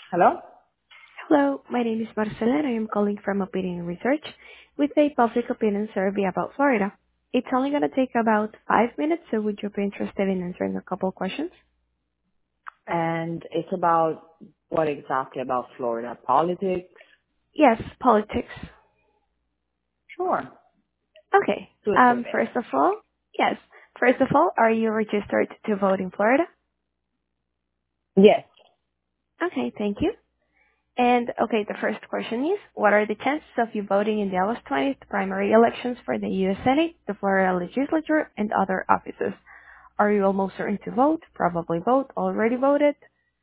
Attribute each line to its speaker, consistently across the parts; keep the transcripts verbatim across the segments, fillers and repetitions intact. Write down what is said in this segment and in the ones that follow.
Speaker 1: Hello?
Speaker 2: Hello, my name is Marcela, and I am calling from Opinion Research with a public opinion survey about Florida. It's only going to take about five minutes, so would you be interested in answering a couple questions?
Speaker 1: And it's about what exactly about Florida? Politics?
Speaker 2: Yes, politics.
Speaker 1: Sure.
Speaker 2: Okay.
Speaker 1: Do a
Speaker 2: Um,
Speaker 1: survey.
Speaker 2: first of all, yes. First of all, are you registered to vote in Florida?
Speaker 1: Yes.
Speaker 2: Okay, thank you. And okay, the first question is, what are the chances of you voting in the August twentieth primary elections for the U S Senate, the Florida Legislature, and other offices? Are you almost certain to vote? Probably vote? Already voted?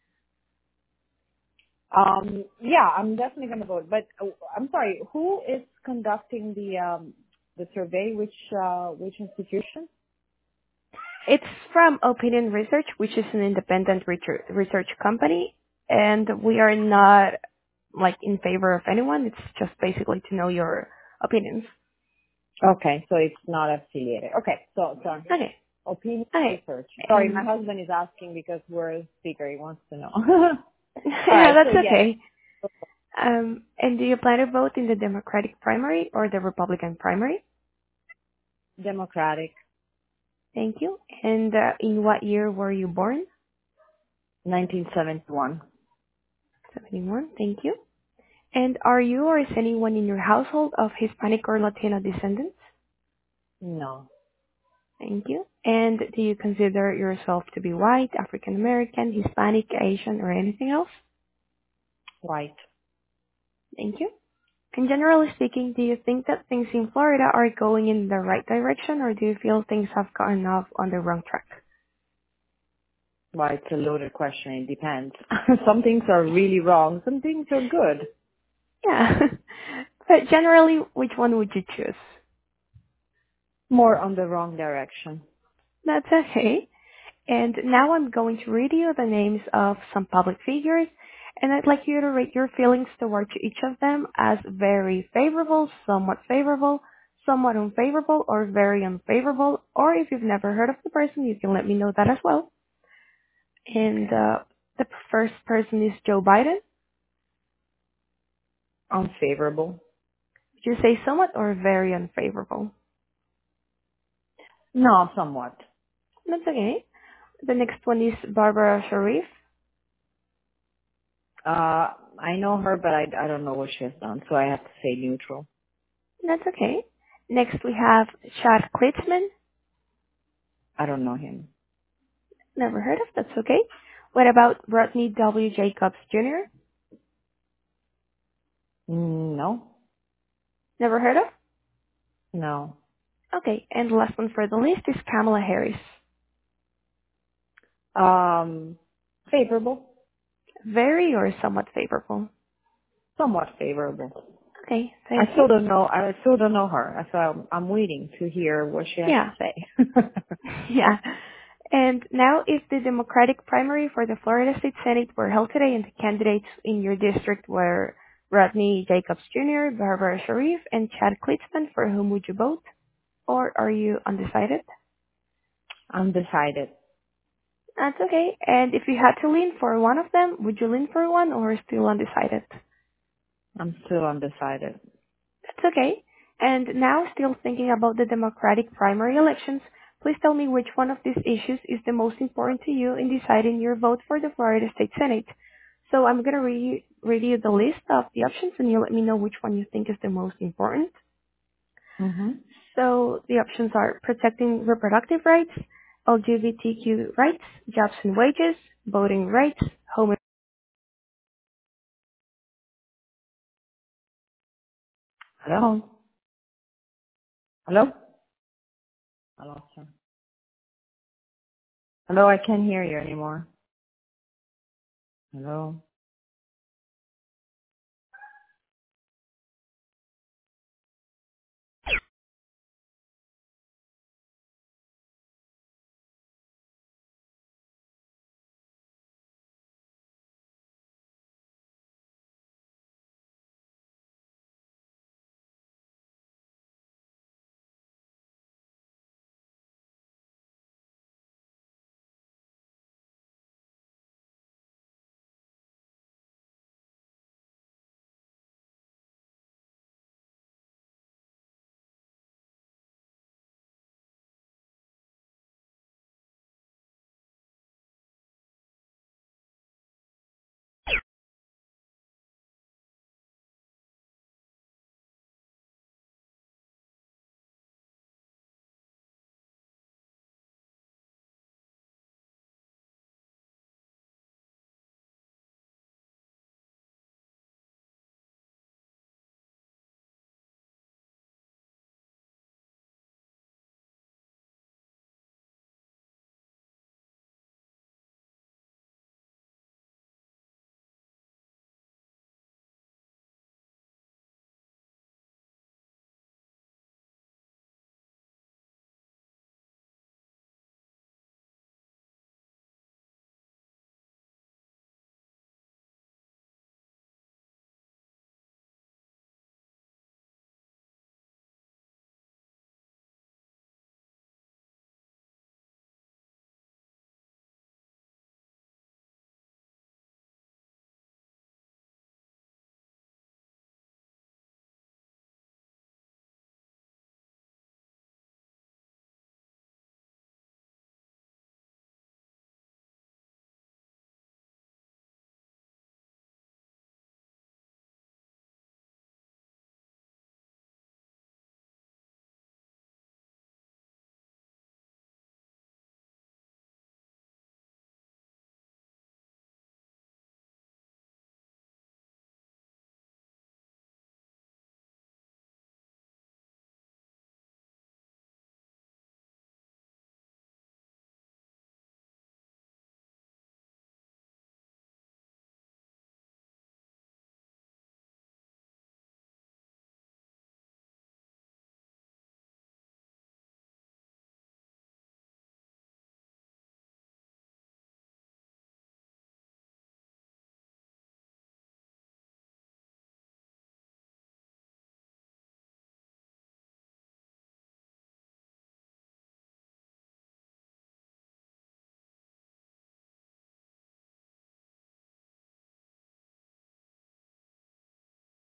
Speaker 1: Um, yeah, I'm definitely going to vote. But uh, I'm sorry, who is conducting the um, the survey? Which uh, which institution?
Speaker 2: It's from Opinion Research, which is an independent research research company, and we are not like in favor of anyone. It's just basically to know your opinions.
Speaker 1: Okay, so it's not affiliated. Okay, so so
Speaker 2: Okay.
Speaker 1: opinion
Speaker 2: Okay.
Speaker 1: research. Sorry, my
Speaker 2: And
Speaker 1: husband is asking because we're a speaker. He wants to know. All
Speaker 2: yeah,
Speaker 1: right, so
Speaker 2: that's
Speaker 1: yes,
Speaker 2: okay. Um, and do you plan to vote in the Democratic primary or the Republican primary?
Speaker 1: Democratic,
Speaker 2: Thank you. And uh, in what year were you born?
Speaker 1: nineteen seventy-one.
Speaker 2: seventy-one. Thank you. And are you or is anyone in your household of Hispanic or Latino descendants?
Speaker 1: No,
Speaker 2: Thank you. And do you consider yourself to be white, African American, Hispanic, Asian, or anything else?
Speaker 1: white.
Speaker 2: Thank you. And generally speaking, do you think that things in Florida are going in the right direction, or do you feel things have gotten off on the wrong track?
Speaker 1: Well, it's a loaded question. It depends. Some things are really wrong. Some things are good.
Speaker 2: Yeah. But generally, which one would you choose?
Speaker 1: More on the wrong direction.
Speaker 2: That's okay. And now I'm going to read you the names of some public figures, and I'd like you to rate your feelings towards each of them as very favorable, somewhat favorable, somewhat unfavorable, or very unfavorable, or if you've never heard of the person, you can let me know that as well. And
Speaker 1: Okay.
Speaker 2: uh, the first person is Joe Biden.
Speaker 1: Unfavorable.
Speaker 2: Did you say somewhat or very unfavorable?
Speaker 1: No, somewhat.
Speaker 2: That's okay. The next one is Barbara Sharif.
Speaker 1: Uh, I know her, but I, I don't know what she has done, so I have to say neutral.
Speaker 2: That's okay. Next we have Chad Klitzman.
Speaker 1: I don't know him.
Speaker 2: Never heard of. That's okay. What about Rodney W. Jacobs Junior?
Speaker 1: Mm, no,
Speaker 2: Never heard of.
Speaker 1: no.
Speaker 2: Okay. And the last one for the list is Kamala Harris.
Speaker 1: Um, favorable.
Speaker 2: Very or somewhat favorable.
Speaker 1: Somewhat favorable.
Speaker 2: Okay.
Speaker 1: I
Speaker 2: Thank you.
Speaker 1: still don't know. I still don't know her, so I'm, I'm waiting to hear what she has
Speaker 2: Yeah.
Speaker 1: to say.
Speaker 2: Yeah. And now if the Democratic primary for the Florida State Senate were held today and the candidates in your district were Rodney Jacobs Junior, Barbara Sharif, and Chad Klitzman, for whom would you vote? Or are you undecided?
Speaker 1: Undecided.
Speaker 2: That's okay. And if you had to lean for one of them, would you lean for one or still undecided?
Speaker 1: I'm still undecided.
Speaker 2: That's okay. And now, still thinking about the Democratic primary elections, please tell me which one of these issues is the most important to you in deciding your vote for the Florida State Senate. So I'm going to re- read you the list of the options and you let me know which one you think is the most important.
Speaker 1: Mm-hmm.
Speaker 2: So the options are protecting reproductive rights, L G B T Q rights, jobs and wages, voting rights, home.
Speaker 1: Hello? Hello? I lost her. Hello, I can't hear you anymore. Hello?